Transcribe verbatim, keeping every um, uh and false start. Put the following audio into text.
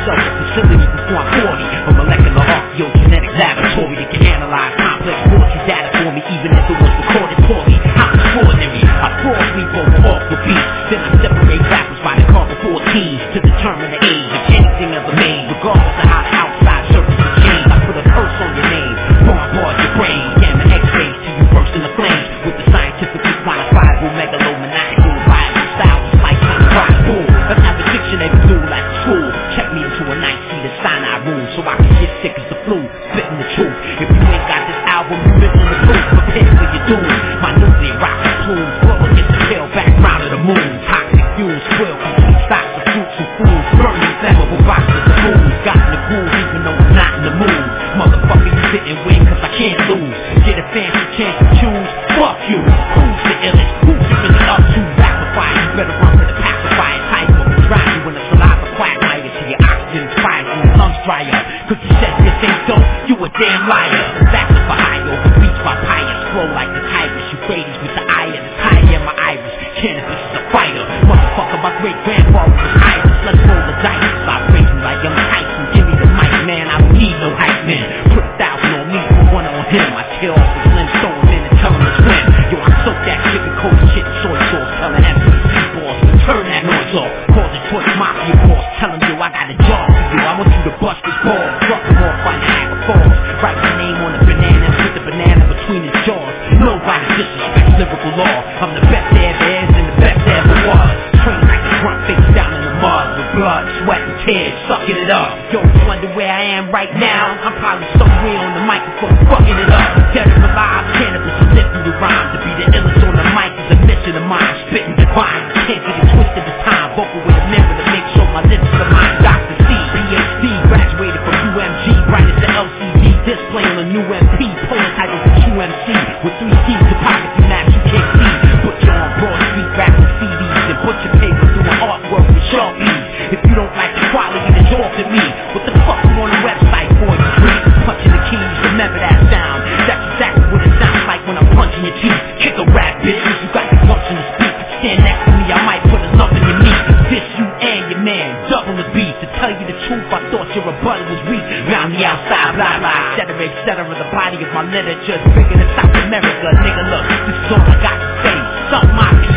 myself a facility before I'm forty. A molecular archaeogenetic laboratory that can analyze complex forty data for me, even if it was recorded poorly. I'm extraordinary. I fraud people off the beat. Then I separate rappers by the carbon fourteen to determine the age of anything ever made, regardless of how the outside surface has changed. I put a curse on your name, bombard your brain, gamma X-rays till you burst in the flames with the scientifically quantifiable megalomaniacal viable style. It's like I'm a rock bull. Let's have a dictionary duel at school. Check me into a night-seated Sinai room so I can get sick as the flu, spitting the truth. If you ain't got this album, you missing the proof. Prepare for your doom. My nuclear rocket plumes blow against the pale background of the moon. Toxic fumes spill complete stocks of fruits and foods, burning flammable boxes of foods. Got in the groove even though I'm not in the mood. Motherfucker, you didn't win cause I can't lose. Get a fancy chance to choose. Fuck you. Who's the illest? Who's you really up to? Rapify, you better run for the pacifier type. Or we drive you in a saliva quagmire till your oxygen expires and your lungs dry up. Cause you said this ain't dope, you a damn liar. That's for high over beach by pious. Flow like the tigers, Euphrates with the eye and the tie in my iris. Cannabis is a fighter. Motherfucker, my great grandfather was Iris. Let's roll the dice. Stop racing like I'm Tyson. Give me the mic, man. I don't need no hype, man. Put a thousand on me, put one on him. I tear off the slim stone in and tell him to swim. Yo, I soak that chicken cold shit in soy sauce. Telling M C C boss to turn that noise off. Call the Detroit Mafia boss. Tell him, yo, I got a job for you. I want you to bust this ball. Fuck him off by Niagara Falls. Write my name on the banana and put the banana between his jaws. Nobody disrespects lyrical law. I'm the best there ever is and the best there ever was. Trained like a grunt face down in the mud with blood, sweat, and tears, sucking it up. Yo, you wonder where I am right now? I'm probably somewhere on the microphone, fucking it up. Dead or alive, cannabis is lifting the rhyme. To be the illest on the mic is a mission of mine. Spitting divine, can't get it twisted this time. Vocal with a mirror to make sure my lips are mine. Doctor C, P H D, graduated from U M G, right as the L C D display on a new M P. Pulling titles with U M C with three C's topography maps you can't see. Put you on Broad Street, rapping C Ds and put your paper through an artwork with Sharpies. If you don't like the quality, then you're off to me. What the fuck you on the website for, you freak? Punching the keys, remember that sound. That's exactly what it sounds like when I'm punching your teeth. Kick a rap, bitch, you got the gumption to speak. Stand next to me, I might put a lump in your meat. This you and your man, double the beat. To tell you the truth, I thought your rebuttal was weak. Round the outside, blah blah, et cetera, et cetera. The body of my literature is bigger than South America. Nigga, look, this is all I got to say. Something I